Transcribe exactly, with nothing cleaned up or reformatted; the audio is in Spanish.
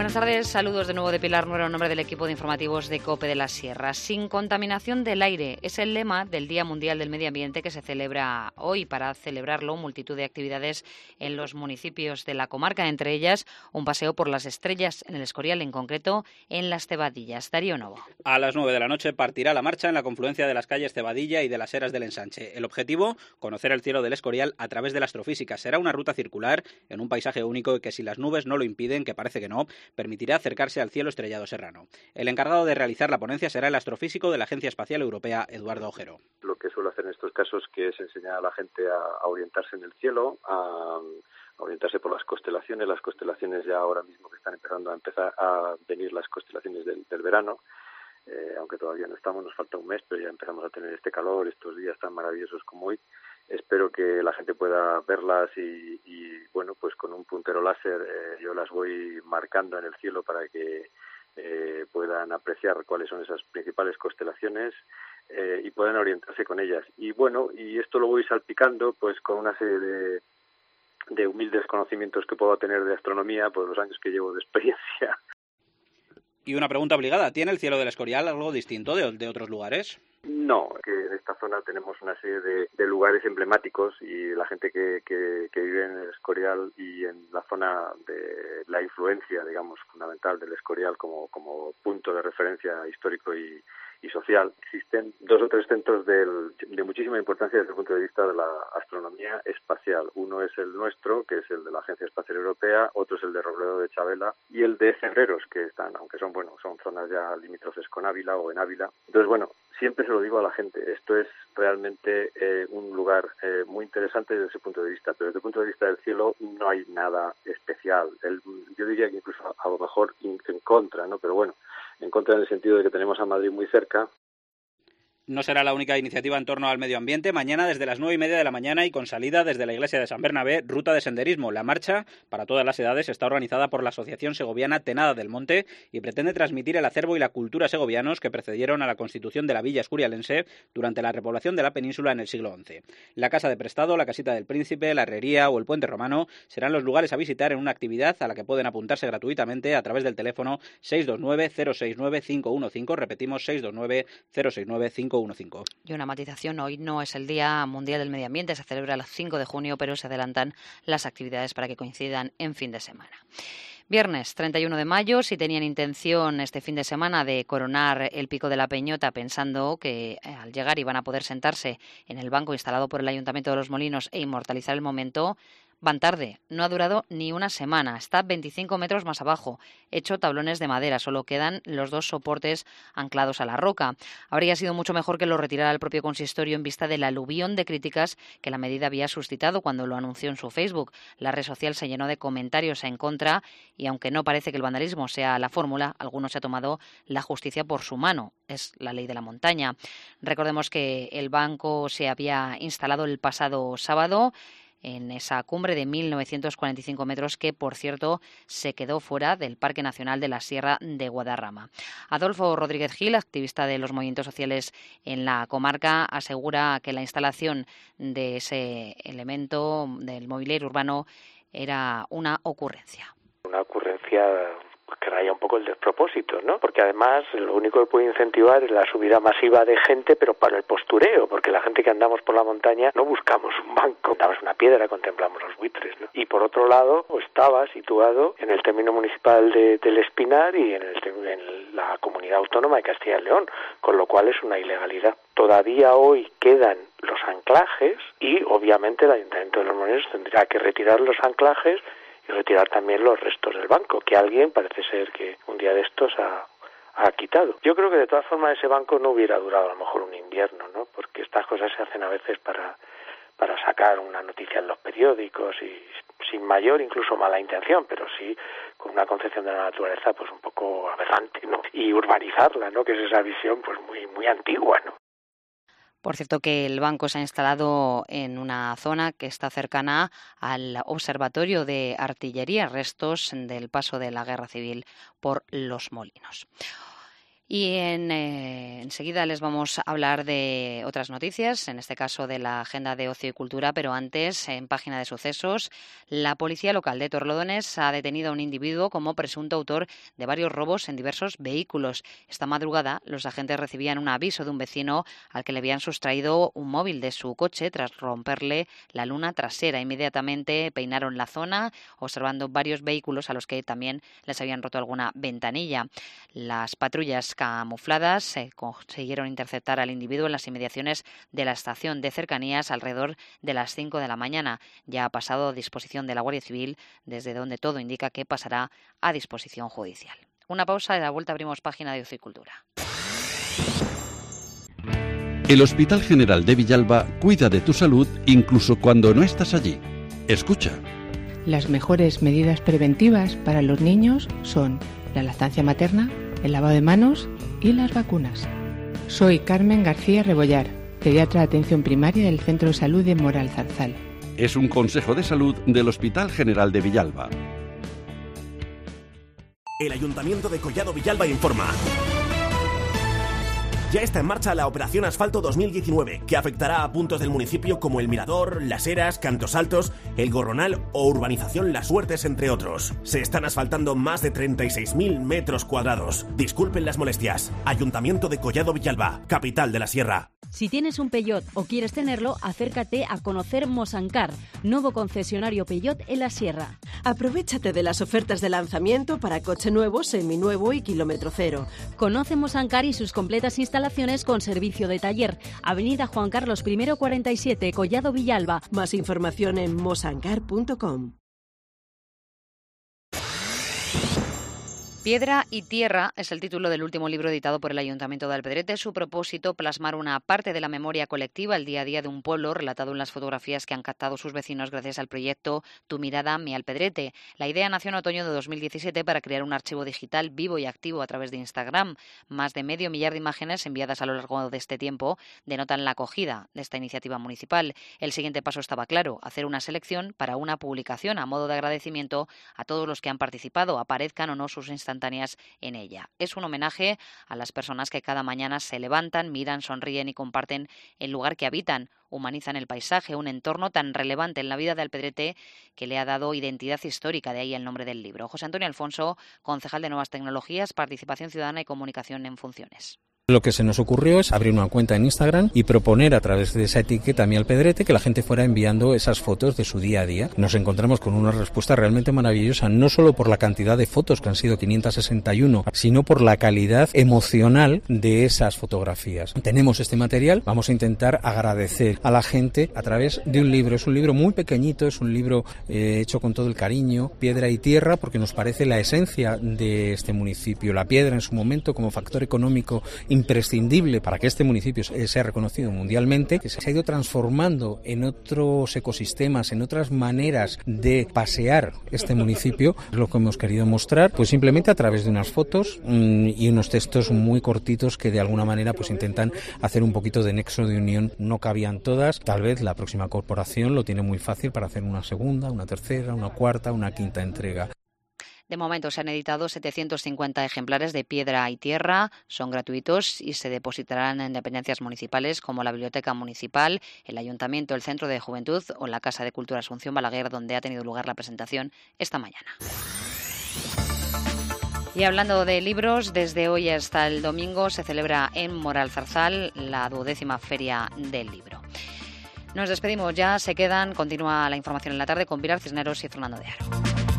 Buenas tardes, saludos de nuevo de Pilar Nuero en nombre del equipo de informativos de COPE de la Sierra. Sin contaminación del aire es el lema del Día Mundial del Medio Ambiente que se celebra hoy. Para celebrarlo, multitud de actividades en los municipios de la comarca, entre ellas un paseo por las estrellas en el Escorial, en concreto en Las Cebadillas. Darío Novo. A las nueve de la noche partirá la marcha en la confluencia de las calles Cebadilla y de las Eras del Ensanche. El objetivo, conocer el cielo del Escorial a través de la astrofísica. Será una ruta circular en un paisaje único que, si las nubes no lo impiden, que parece que no, permitirá acercarse al cielo estrellado serrano. El encargado de realizar la ponencia será el astrofísico de la Agencia Espacial Europea, Eduardo Ojero. Lo que suelo hacer en estos casos que es enseñar a la gente a, a orientarse en el cielo, a, a orientarse por las constelaciones. Las constelaciones ya ahora mismo que están empezando a empezar a venir las constelaciones del, del verano. Eh, aunque todavía no estamos, nos falta un mes, pero ya empezamos a tener este calor, estos días tan maravillosos como hoy. Espero que la gente pueda verlas y, y bueno, pues con un puntero láser eh, yo las voy marcando en el cielo para que eh, puedan apreciar cuáles son esas principales constelaciones eh, y puedan orientarse con ellas. Y bueno, y esto lo voy salpicando pues con una serie de, de humildes conocimientos que puedo tener de astronomía por los años que llevo de experiencia. Y una pregunta obligada, ¿tiene el cielo del Escorial algo distinto de, de otros lugares? No, que en esta zona tenemos una serie de, de lugares emblemáticos y la gente que, que, que vive en el Escorial y en la zona de la influencia, digamos, fundamental del Escorial como, como punto de referencia histórico y, y social. Existen dos o tres centros del, de muchísima importancia desde el punto de vista de la astronomía espacial. Uno es el nuestro, que es el de la Agencia Espacial Europea, otro es el de Robledo de Chabela y el de Cebreros, que están, aunque son, bueno, son zonas ya limítrofes con Ávila o en Ávila. Entonces, bueno, siempre se lo digo a la gente, esto es realmente eh, un lugar eh, muy interesante desde ese punto de vista, pero desde el punto de vista del cielo no hay nada especial. El, yo diría que incluso a, a lo mejor in, en contra, ¿no? Pero bueno, en contra en el sentido de que tenemos a Madrid muy cerca. No será la única iniciativa en torno al medio ambiente. Mañana, desde las nueve y media de la mañana y con salida desde la iglesia de San Bernabé, ruta de senderismo. La marcha, para todas las edades, está organizada por la Asociación Segoviana Tenada del Monte y pretende transmitir el acervo y la cultura segovianos que precedieron a la constitución de la villa escurialense durante la repoblación de la península en el siglo once. La Casa de Prestado, la Casita del Príncipe, la Herrería o el Puente Romano serán los lugares a visitar en una actividad a la que pueden apuntarse gratuitamente a través del teléfono seis dos nueve cero seis nueve cinco uno cinco. Repetimos, seis dos nueve cero seis nueve cinco uno cinco. Y una matización, hoy no es el Día Mundial del Medio Ambiente, se celebra el cinco de junio, pero se adelantan las actividades para que coincidan en fin de semana. Viernes treinta y uno de mayo, si tenían intención este fin de semana de coronar el Pico de la Peñota pensando que eh, al llegar iban a poder sentarse en el banco instalado por el Ayuntamiento de Los Molinos e inmortalizar el momento, van tarde. No ha durado ni una semana. Está veinticinco metros más abajo, hecho tablones de madera. Solo quedan los dos soportes anclados a la roca. Habría sido mucho mejor que lo retirara el propio consistorio en vista del aluvión de críticas que la medida había suscitado cuando lo anunció en su Facebook. La red social se llenó de comentarios en contra y aunque no parece que el vandalismo sea la fórmula, algunos se ha tomado la justicia por su mano. Es la ley de la montaña. Recordemos que el banco se había instalado el pasado sábado en esa cumbre de mil novecientos cuarenta y cinco metros que, por cierto, se quedó fuera del Parque Nacional de la Sierra de Guadarrama. Adolfo Rodríguez Gil, activista de los movimientos sociales en la comarca, asegura que la instalación de ese elemento del mobiliario urbano era una ocurrencia. Una ocurrencia que raya un poco el despropósito, ¿no? Porque además lo único que puede incentivar es la subida masiva de gente, pero para el postureo, porque la gente que andamos por la montaña no buscamos un banco, damos una piedra, contemplamos los buitres, ¿no? Y por otro lado, estaba situado en el término municipal de, del Espinar y en, el, en la comunidad autónoma de Castilla y León, con lo cual es una ilegalidad. Todavía hoy quedan los anclajes y obviamente el Ayuntamiento de Los Molinos tendrá que retirar los anclajes y retirar también los restos del banco, que alguien parece ser que un día de estos ha, ha quitado. Yo creo que de todas formas ese banco no hubiera durado a lo mejor un invierno, ¿no? Porque estas cosas se hacen a veces para, para sacar una noticia en los periódicos y sin mayor incluso mala intención, pero sí con una concepción de la naturaleza pues un poco aberrante, ¿no? Y urbanizarla, ¿no? Que es esa visión pues muy, muy antigua, ¿no? Por cierto, que el banco se ha instalado en una zona que está cercana al Observatorio de Artillería, restos del paso de la Guerra Civil por Los Molinos. Y en, eh, enseguida les vamos a hablar de otras noticias, en este caso de la agenda de ocio y cultura, pero antes, en página de sucesos, la policía local de Torrelodones ha detenido a un individuo como presunto autor de varios robos en diversos vehículos. Esta madrugada, los agentes recibían un aviso de un vecino al que le habían sustraído un móvil de su coche tras romperle la luna trasera. Inmediatamente peinaron la zona, observando varios vehículos a los que también les habían roto alguna ventanilla. Las patrullas camufladas eh, consiguieron interceptar al individuo en las inmediaciones de la estación de cercanías alrededor de las cinco de la mañana. Ya ha pasado a disposición de la Guardia Civil, desde donde todo indica que pasará a disposición judicial. Una pausa y a la vuelta abrimos página de Ocio y Cultura. El Hospital General de Villalba cuida de tu salud incluso cuando no estás allí. Escucha. Las mejores medidas preventivas para los niños son la lactancia materna, el lavado de manos y las vacunas. Soy Carmen García Rebollar, pediatra de atención primaria del Centro de Salud de Moral Zarzal. Es un consejo de salud del Hospital General de Villalba. El Ayuntamiento de Collado Villalba informa. Ya está en marcha la Operación Asfalto dos mil diecinueve, que afectará a puntos del municipio como El Mirador, Las Heras, Cantos Altos, El Gorronal o Urbanización Las Huertes, entre otros. Se están asfaltando más de treinta y seis mil metros cuadrados. Disculpen las molestias. Ayuntamiento de Collado Villalba, capital de la Sierra. Si tienes un Peugeot o quieres tenerlo, acércate a conocer Mosancar, nuevo concesionario Peugeot en la Sierra. Aprovechate de las ofertas de lanzamiento para coche nuevo, seminuevo y kilómetro cero. Conoce Mosancar y sus completas instalaciones con servicio de taller. Avenida Juan Carlos I cuarenta y siete, Collado Villalba. Más información en mosancar punto com. Piedra y Tierra es el título del último libro editado por el Ayuntamiento de Alpedrete. Su propósito, plasmar una parte de la memoria colectiva, el día a día de un pueblo, relatado en las fotografías que han captado sus vecinos gracias al proyecto Tu Mirada, Mi Alpedrete. La idea nació en otoño de dos mil diecisiete para crear un archivo digital vivo y activo a través de Instagram. Más de medio millar de imágenes enviadas a lo largo de este tiempo denotan la acogida de esta iniciativa municipal. El siguiente paso estaba claro: hacer una selección para una publicación a modo de agradecimiento a todos los que han participado, aparezcan o no sus instantáneas en ella. Es un homenaje a las personas que cada mañana se levantan, miran, sonríen y comparten el lugar que habitan, humanizan el paisaje, un entorno tan relevante en la vida de Alpedrete que le ha dado identidad histórica, de ahí el nombre del libro. José Antonio Alfonso, concejal de Nuevas Tecnologías, Participación Ciudadana y Comunicación en Funciones. Lo que se nos ocurrió es abrir una cuenta en Instagram y proponer a través de esa etiqueta Mi Alpedrete que la gente fuera enviando esas fotos de su día a día. Nos encontramos con una respuesta realmente maravillosa, no solo por la cantidad de fotos, que han sido quinientas sesenta y uno, sino por la calidad emocional de esas fotografías. Tenemos este material, vamos a intentar agradecer a la gente a través de un libro. Es un libro muy pequeñito, es un libro eh, hecho con todo el cariño, Piedra y Tierra, porque nos parece la esencia de este municipio. La piedra en su momento como factor económico imprescindible para que este municipio sea reconocido mundialmente, que se ha ido transformando en otros ecosistemas, en otras maneras de pasear este municipio. Es lo que hemos querido mostrar, pues simplemente a través de unas fotos mmm, y unos textos muy cortitos que de alguna manera pues intentan hacer un poquito de nexo de unión. No cabían todas, tal vez la próxima corporación lo tiene muy fácil para hacer una segunda, una tercera, una cuarta, una quinta entrega. De momento se han editado setecientos cincuenta ejemplares de Piedra y Tierra, son gratuitos y se depositarán en dependencias municipales como la Biblioteca Municipal, el Ayuntamiento, el Centro de Juventud o la Casa de Cultura Asunción Balaguer, donde ha tenido lugar la presentación esta mañana. Y hablando de libros, desde hoy hasta el domingo se celebra en Moral Zarzal la duodécima Feria del Libro. Nos despedimos ya, se quedan, continúa la información en la tarde con Pilar Cisneros y Fernando de Aro.